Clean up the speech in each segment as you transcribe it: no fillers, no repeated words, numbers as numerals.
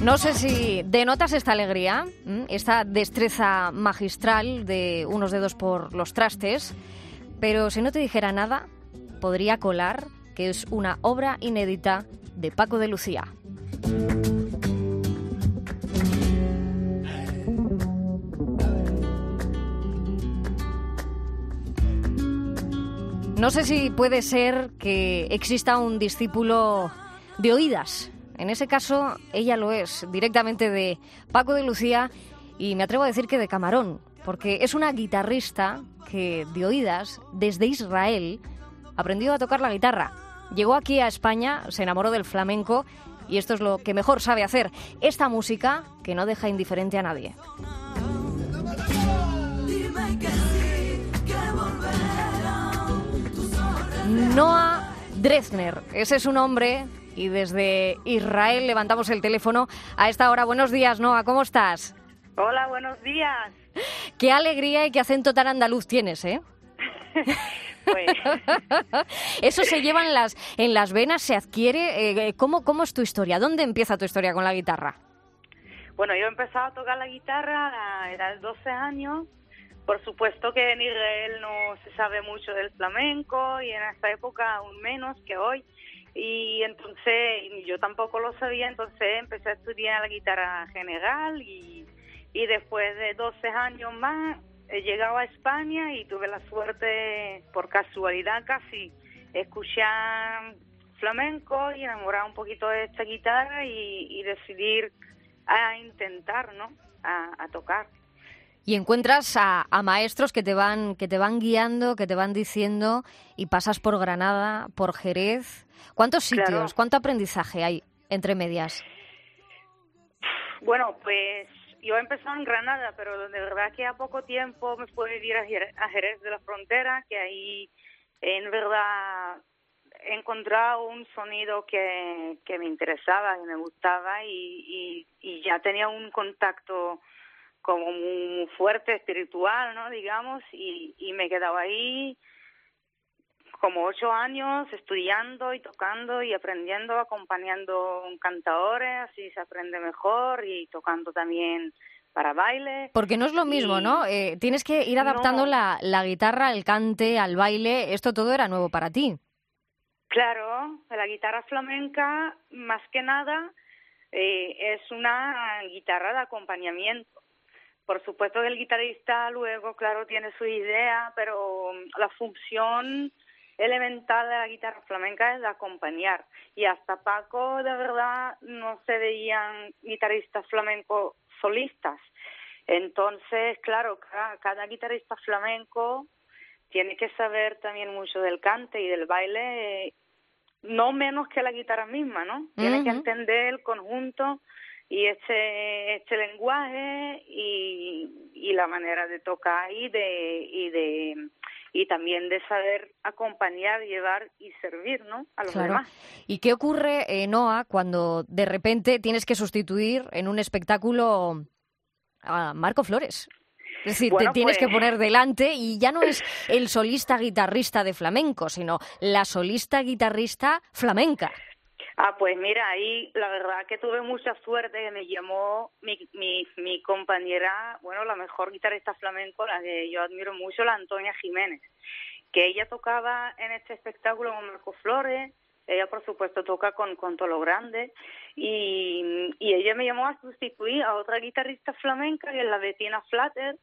No sé si denotas esta alegría, esta destreza magistral de unos dedos por los trastes, pero si no te dijera nada, podría colar que es una obra inédita de Paco de Lucía. No sé si puede ser que exista un discípulo de oídas. En ese caso, ella lo es, directamente de Paco de Lucía, y me atrevo a decir que de Camarón, porque es una guitarrista que, de oídas, desde Israel, aprendió a tocar la guitarra. Llegó aquí a España, se enamoró del flamenco, y esto es lo que mejor sabe hacer, esta música que no deja indiferente a nadie. Noa Drezner, ese es su nombre, y desde Israel levantamos el teléfono a esta hora. Buenos días, Noa, ¿cómo estás? Hola, buenos días. Qué alegría y qué acento tan andaluz tienes, ¿eh? Pues... Eso se lleva en las venas, se adquiere. ¿Cómo es tu historia? ¿Dónde empieza tu historia con la guitarra? Bueno, yo he empezado a tocar la guitarra a edad de 12 años. Por supuesto que en Israel no se sabe mucho del flamenco y en esta época aún menos que hoy. Y entonces yo tampoco lo sabía, entonces empecé a estudiar la guitarra general y después de 12 años más he llegado a España y tuve la suerte, por casualidad casi, escuchar flamenco y enamorar un poquito de esta guitarra y decidir a intentar, ¿no?, a tocar. Y encuentras a maestros que te van guiando, que te van diciendo, y pasas por Granada, por Jerez. ¿Cuántos sitios, Claro. cuánto aprendizaje hay entre medias? Bueno, pues yo he empezado en Granada, pero de verdad que a poco tiempo me pude ir a Jerez de la Frontera, que ahí en verdad he encontrado un sonido que me interesaba, que me gustaba y ya tenía un contacto como muy fuerte, espiritual, ¿no?, digamos, y me quedaba ahí como 8 años estudiando y tocando y aprendiendo, acompañando cantadores, así se aprende mejor, y tocando también para baile. Porque no es lo mismo, ¿no? Tienes que ir adaptando la guitarra al cante, al baile. Esto todo era nuevo para ti. Claro, la guitarra flamenca, más que nada, es una guitarra de acompañamiento. Por supuesto que el guitarrista luego, claro, tiene su idea, pero la función elemental de la guitarra flamenca es de acompañar. Y hasta Paco, de verdad, no se veían guitarristas flamencos solistas. Entonces, claro, cada guitarrista flamenco tiene que saber también mucho del cante y del baile, no menos que la guitarra misma, ¿no? Tiene que entender el conjunto y este lenguaje y la manera de tocar y también de saber acompañar, llevar y servir, ¿no?, a los demás. ¿Y qué ocurre, Noa, cuando de repente tienes que sustituir en un espectáculo a Marco Flores? Es decir, Bueno, te tienes pues... que poner delante y ya no es el solista guitarrista de flamenco, sino la solista guitarrista flamenca. Pues mira, ahí la verdad que tuve mucha suerte, que me llamó mi compañera, bueno, la mejor guitarrista flamenco, la que yo admiro mucho, la Antonia Jiménez, que ella tocaba en este espectáculo con Marco Flores. Ella, por supuesto, toca con Tolo Grande, y ella me llamó a sustituir a otra guitarrista flamenca, que es la Bettina Flatter,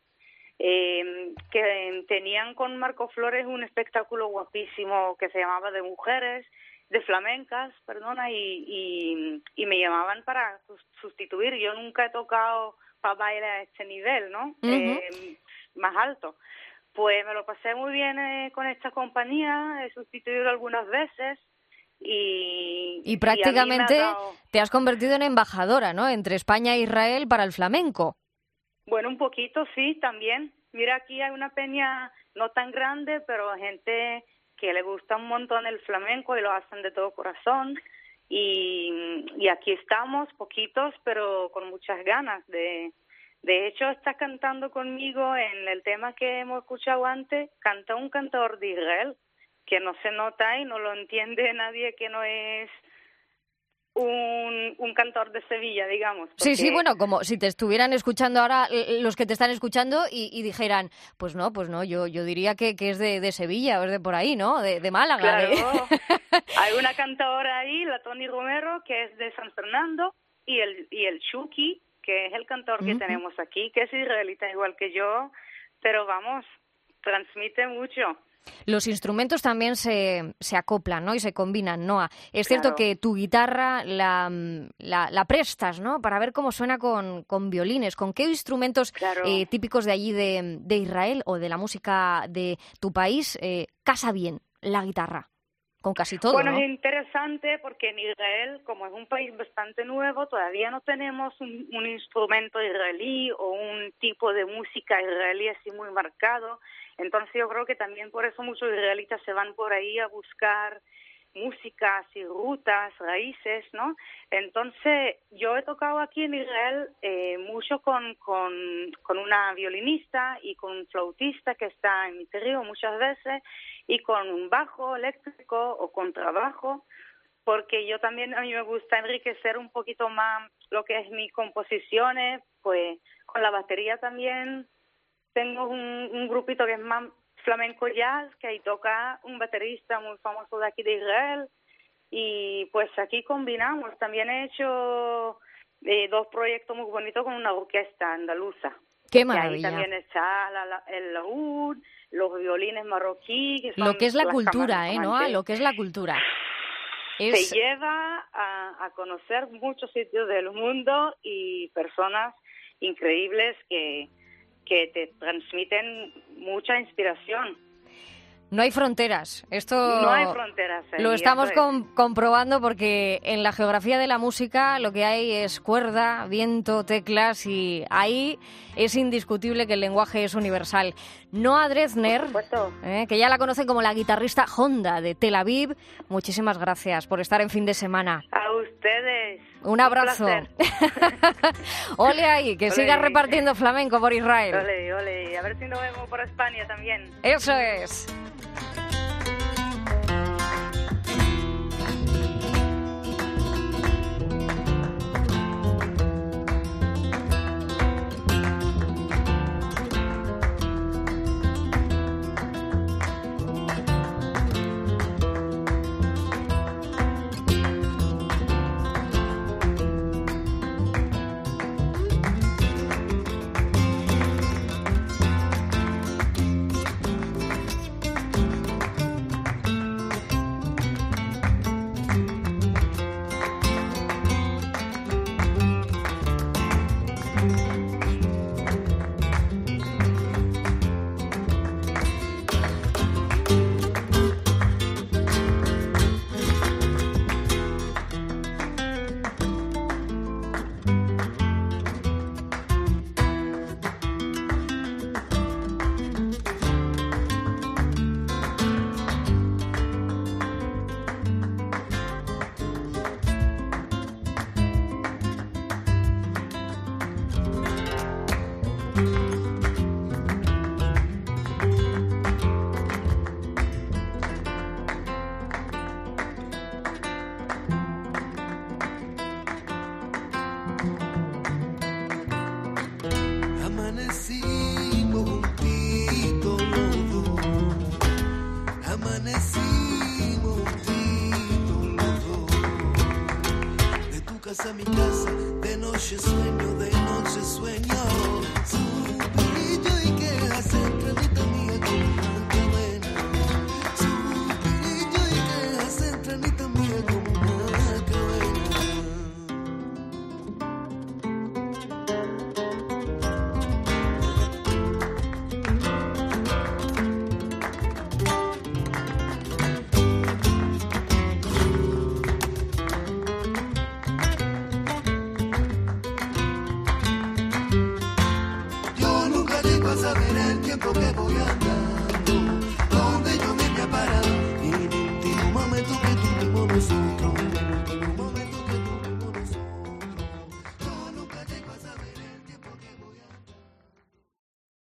que tenían con Marco Flores un espectáculo guapísimo que se llamaba de flamencas, perdona, y me llamaban para sustituir. Yo nunca he tocado para bailar a este nivel, ¿no? Más alto. Pues me lo pasé muy bien con esta compañía, he sustituido algunas veces y prácticamente te has convertido en embajadora, ¿no?, entre España e Israel para el flamenco. Bueno, un poquito, sí, también. Mira, aquí hay una peña no tan grande, pero gente que le gusta un montón el flamenco y lo hacen de todo corazón. Y aquí estamos, poquitos, pero con muchas ganas. De hecho, está cantando conmigo en el tema que hemos escuchado antes, canta un cantador de Israel, que no se nota y no lo entiende nadie que no es un cantor de Sevilla, digamos. Sí, sí, bueno, como si te estuvieran escuchando ahora los que te están escuchando y dijeran, pues no, yo diría que es de Sevilla o es de por ahí, ¿no? De Málaga. Claro, hay una cantadora ahí, la Toni Romero, que es de San Fernando, y el Chucky, que es el cantor que tenemos aquí, que es israelita igual que yo, pero vamos, transmite mucho. Los instrumentos también se acoplan, ¿no? Y se combinan, Noa. Es cierto que tu guitarra la prestas, ¿no? Para ver cómo suena con violines. ¿Con qué instrumentos típicos de allí de Israel o de la música de tu país casa bien la guitarra? Con casi todo, Bueno, ¿no? es interesante porque en Israel, como es un país bastante nuevo, todavía no tenemos un instrumento israelí o un tipo de música israelí así muy marcado. Entonces yo creo que también por eso muchos israelitas se van por ahí a buscar músicas y rutas, raíces, ¿no? Entonces yo he tocado aquí en Israel mucho con una violinista y con un flautista que está en mi trío muchas veces, y con un bajo eléctrico o contrabajo, porque yo también, a mí me gusta enriquecer un poquito más lo que es mis composiciones, pues con la batería también. Tengo un grupito que es más flamenco jazz, que ahí toca un baterista muy famoso de aquí de Israel, y pues aquí combinamos. También he hecho 2 proyectos muy bonitos con una orquesta andaluza. ¡Qué maravilla! Y ahí también está el laúd, los violines marroquí. Que son lo que es la cultura, ¿no? Lo que es la cultura. Te lleva a conocer muchos sitios del mundo y personas increíbles que te transmiten mucha inspiración. No hay fronteras. Esto no hay fronteras. Lo estamos comprobando porque en la geografía de la música lo que hay es cuerda, viento, teclas, y ahí es indiscutible que el lenguaje es universal. Noa Drezner, que ya la conocen como la guitarrista Honda de Tel Aviv, muchísimas gracias por estar en Fin de Semana. A ustedes. Un abrazo. Ole ahí, que sigas repartiendo flamenco por Israel. Ole, ole. A ver si nos vemos por España también. Eso es. A mi casa de noche suena